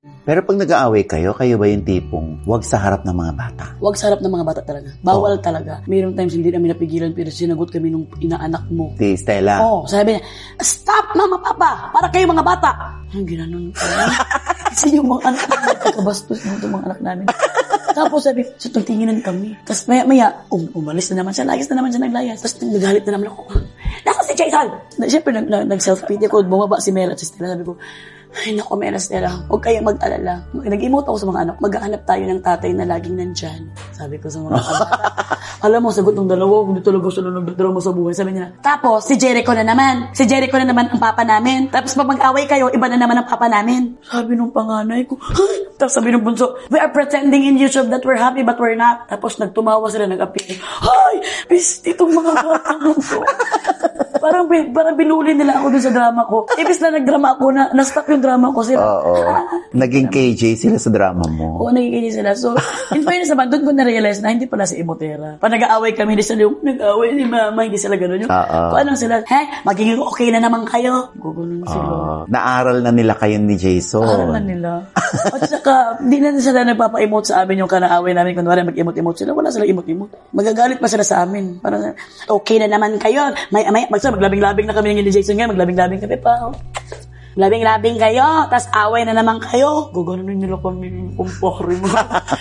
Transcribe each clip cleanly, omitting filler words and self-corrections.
Pero pag nag-aaway kayo ba yung tipong wag sa harap ng mga bata? Wag sa harap ng mga bata talaga. Bawal talaga. Mayroong times hindi namin napigilan pero sinagot kami nung inaanak mo. Si Stella? Sabi niya, stop mama papa! Para kayo mga bata! Ang ginanon ko. Kasi yung mga anak namin, kakabastos mo itong mga anak namin. Tapos sabi, so tingtiginan kami. Tapos maya, umalis na naman siya, layas na naman siya naglayas. Tapos nagalit na naman ako. Nako si Jason! Siyempre, nag-self-pity ako, bumaba si Mela at si Stella. Sabi ko, ay naku, Mela, Stella, huwag kayong mag-alala. Nag-emote ako sa mga anak, maghahanap tayo ng tatay na laging nandyan. Sabi ko sa mga anak. Alam mo, sagot ng dalawa, hindi talaga sila nagdadrama sa buhay. Sabi niya, tapos, si Jericho na naman. Si Jericho na naman ang papa namin. Tapos, pag mag-away kayo, iba na naman ang papa namin. Sabi nung panganay ko, tapos sabi nung bunso, we are pretending in YouTube that we're happy but we're not. Tapos, nagtumawa sila, nag-appeal. Ay, piste itong mga batang ko. Parang binuli nila ako dun sa drama ko. Ibis na nagdrama ako, na-stop yung drama ko sila. Naging KJ sila sa drama mo. Oo, naging KJ sila. So, in fairness naman, doon ko na-realize na hindi pala si Emotera. Pag nag-aaway kami, hindi sila yung nag-aaway ni mama, hindi sila gano'n yung, kung anong sila, magiging okay na naman kayo. Gugunin sila. Naaral na nila kayo ni Jason. Naaral na nila. At saka, di na sila nagpapa-emote sa amin yung kanaaway namin. Kunwari mag-emote-emote sila, wala sila emote-emote. Magagalit pa sila sa amin. Parang, okay na naman kayo. Maglabing-labing na kami ng Jason ngayon, maglabing-labing kami pa. Labing-labing kayo, tas away na naman kayo. Gaganunin nila kami kumpare mo.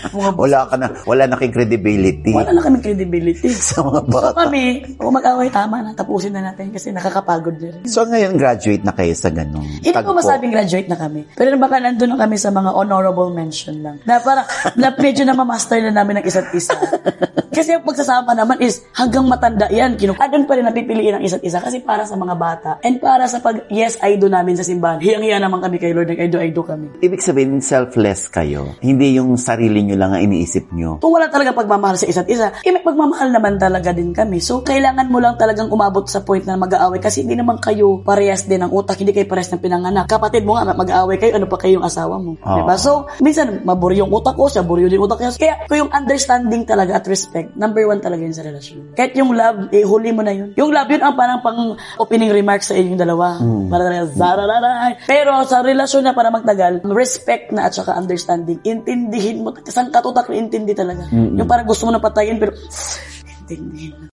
Wala na kayong credibility. Wala na kaming credibility. Sa mga bata. So kami, kung mag-away, tama na, tapusin na natin kasi nakakapagod din. So ngayon, graduate na kayo sa ganung Hindi ko masabing graduate na kami. Pero baka nandun na kami sa mga honorable mention lang. Na parang, medyo na ma-master na namin ng isa't isa. Kasi yung pagsasama naman is hanggang matanda yan. Doon pa rin napipiliin ang isa't isa kasi para sa mga bata and para sa yes, I do namin sa simbahan. Hiyang-hiya naman kami kay Lord, I do kami. Ibig sabihin, selfless kayo. Hindi yung sarili nyo lang ang iniisip nyo. Kung wala talaga pagmamahal sa isa't isa, may pagmamahal naman talaga din kami. So, kailangan mo lang talagang umabot sa point na mag-aaway kasi hindi naman kayo parehas din ng utak, hindi kayo parehas ng pinanganak. Kapatid mo nga, mag-aaway kayo, ano pa kayo yung asawa mo. Diba? So, minsan, maburi yung utak ko, siya buri yung utak niya. Kaya, kung yung understanding talaga at respect, number 1 talaga yun sa relasyon. Kahit yung love, huli mo na yun. Yung love yun ang parang pang-opening remarks sa inyong dalawa. Para talaga, zarararay. Pero sa relasyon na para magtagal, respect na at saka understanding. Intindihin mo. Kasang katutak na intindi talaga. Yung parang gusto mo na patayin, pero intindihin mo.